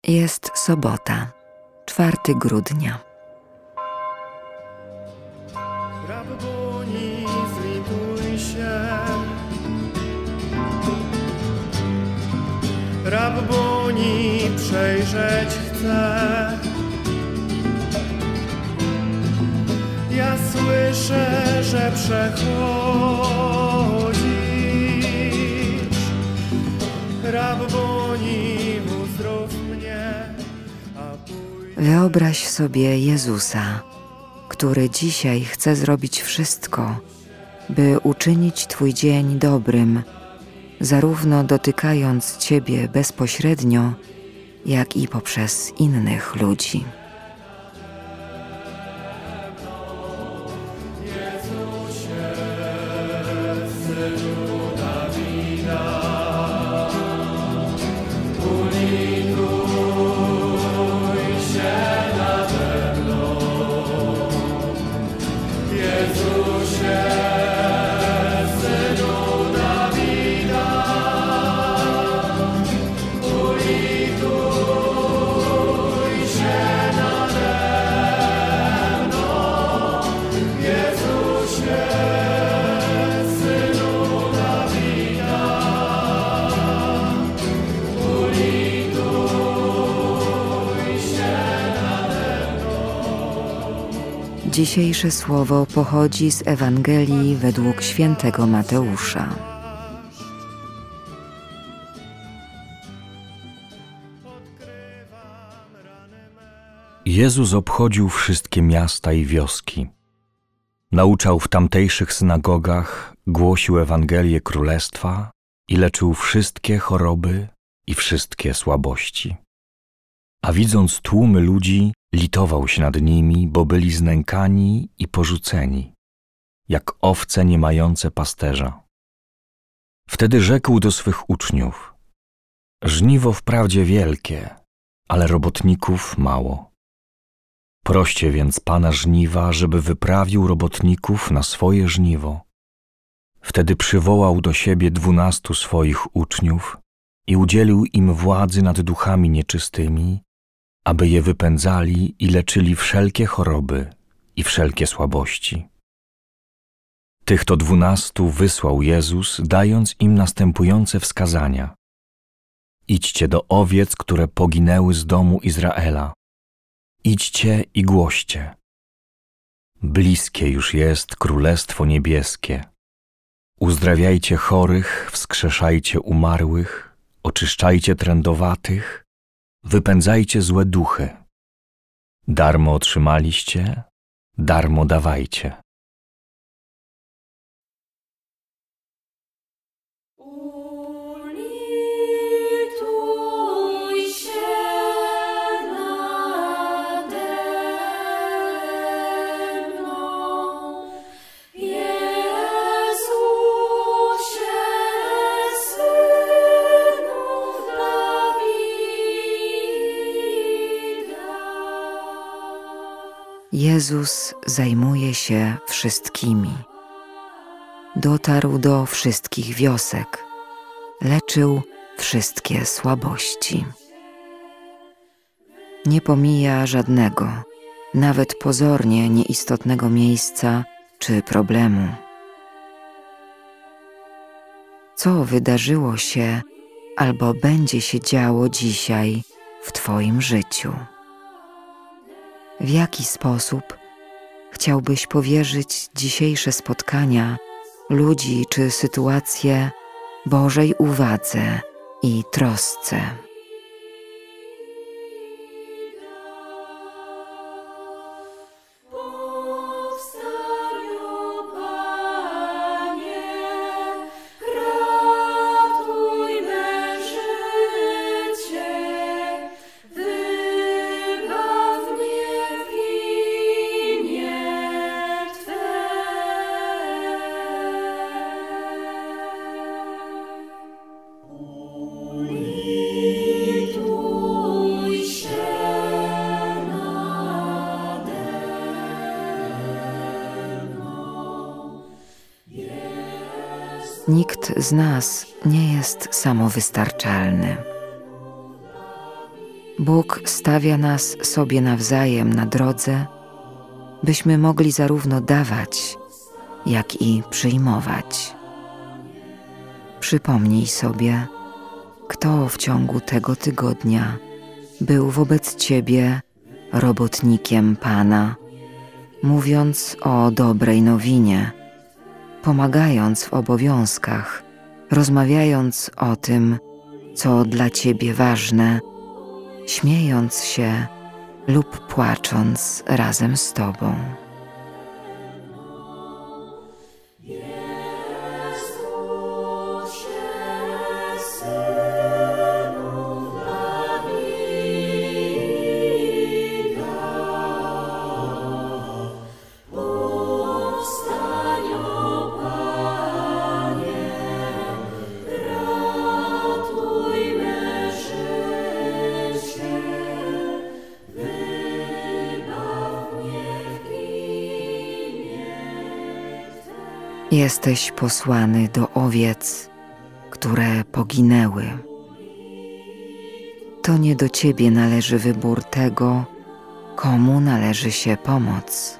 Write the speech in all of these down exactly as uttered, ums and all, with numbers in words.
Jest sobota, czwartego grudnia. Rabboni, zlituj się. Rabboni, przejrzeć chcę. Ja słyszę, że przechodzisz. Rabboni, uzdrów mnie, a później... Wyobraź sobie Jezusa, który dzisiaj chce zrobić wszystko, by uczynić Twój dzień dobrym, zarówno dotykając Ciebie bezpośrednio, jak i poprzez innych ludzi. Dzisiejsze słowo pochodzi z Ewangelii według świętego Mateusza. Jezus obchodził wszystkie miasta i wioski. Nauczał w tamtejszych synagogach, głosił Ewangelię Królestwa i leczył wszystkie choroby i wszystkie słabości. A widząc tłumy ludzi, litował się nad nimi, bo byli znękani i porzuceni, jak owce nie mające pasterza. Wtedy rzekł do swych uczniów: żniwo wprawdzie wielkie, ale robotników mało. Proście więc Pana żniwa, żeby wyprawił robotników na swoje żniwo. Wtedy przywołał do siebie dwunastu swoich uczniów i udzielił im władzy nad duchami nieczystymi, aby je wypędzali i leczyli wszelkie choroby i wszelkie słabości. Tych to dwunastu wysłał Jezus, dając im następujące wskazania: idźcie do owiec, które poginęły z domu Izraela. Idźcie i głoście. Bliskie już jest Królestwo Niebieskie. Uzdrawiajcie chorych, wskrzeszajcie umarłych, oczyszczajcie trędowatych, wypędzajcie złe duchy. Darmo otrzymaliście, darmo dawajcie. Jezus zajmuje się wszystkimi. Dotarł do wszystkich wiosek, leczył wszystkie słabości. Nie pomija żadnego, nawet pozornie nieistotnego miejsca czy problemu. Co wydarzyło się albo będzie się działo dzisiaj w Twoim życiu? W jaki sposób chciałbyś powierzyć dzisiejsze spotkania, ludzi czy sytuacje Bożej uwadze i trosce? Nikt z nas nie jest samowystarczalny. Bóg stawia nas sobie nawzajem na drodze, byśmy mogli zarówno dawać, jak i przyjmować. Przypomnij sobie, kto w ciągu tego tygodnia był wobec Ciebie robotnikiem Pana, mówiąc o dobrej nowinie, pomagając w obowiązkach, rozmawiając o tym, co dla Ciebie ważne, śmiejąc się lub płacząc razem z Tobą. Jesteś posłany do owiec, które poginęły. To nie do Ciebie należy wybór tego, komu należy się pomoc.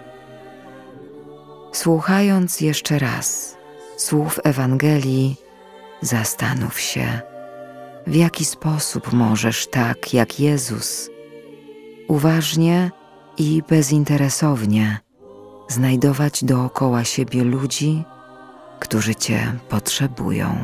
Słuchając jeszcze raz słów Ewangelii, zastanów się, w jaki sposób możesz tak jak Jezus, uważnie i bezinteresownie znajdować dookoła siebie ludzi, którzy Cię potrzebują.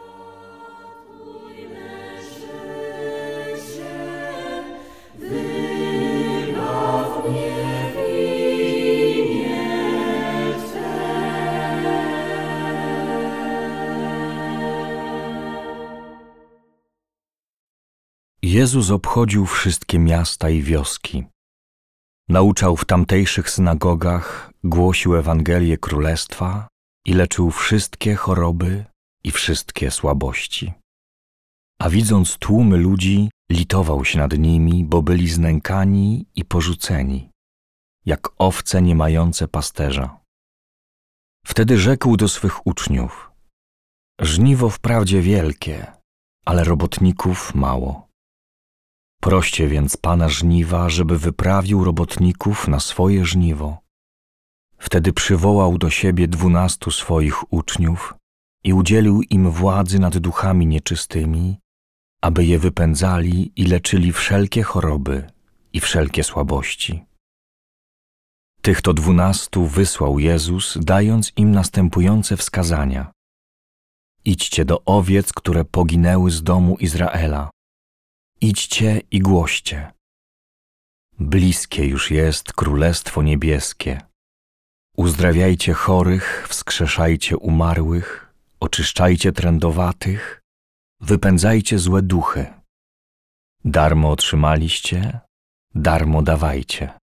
Jezus obchodził wszystkie miasta i wioski. Nauczał w tamtejszych synagogach, głosił Ewangelię Królestwa i leczył wszystkie choroby i wszystkie słabości. A widząc tłumy ludzi, litował się nad nimi, bo byli znękani i porzuceni, jak owce nie mające pasterza. Wtedy rzekł do swych uczniów: żniwo wprawdzie wielkie, ale robotników mało. Proście więc Pana żniwa, żeby wyprawił robotników na swoje żniwo. Wtedy przywołał do siebie dwunastu swoich uczniów i udzielił im władzy nad duchami nieczystymi, aby je wypędzali i leczyli wszelkie choroby i wszelkie słabości. Tych to dwunastu wysłał Jezus, dając im następujące wskazania: idźcie do owiec, które poginęły z domu Izraela. Idźcie i głoście. Bliskie już jest Królestwo Niebieskie. Uzdrawiajcie chorych, wskrzeszajcie umarłych, oczyszczajcie trędowatych, wypędzajcie złe duchy. Darmo otrzymaliście, darmo dawajcie.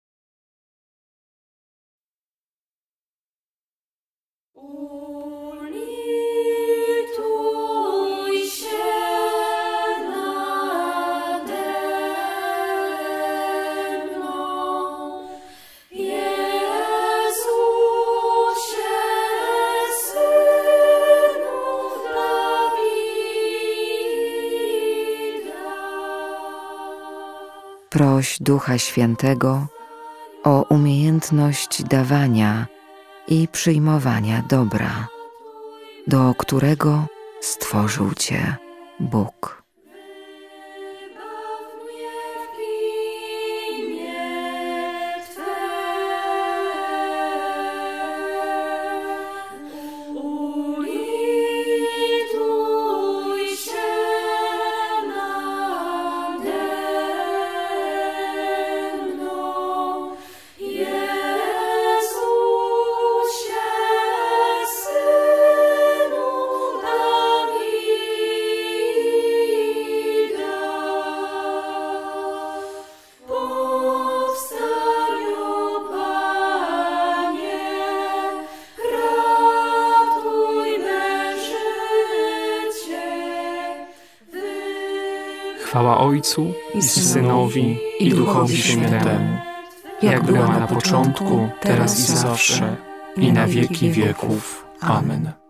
Proś Ducha Świętego o umiejętność dawania i przyjmowania dobra, do którego stworzył Cię Bóg. Chwała Ojcu i Synowi i Duchowi Świętemu, jak była na początku, teraz i zawsze, i na wieki wieków. Amen.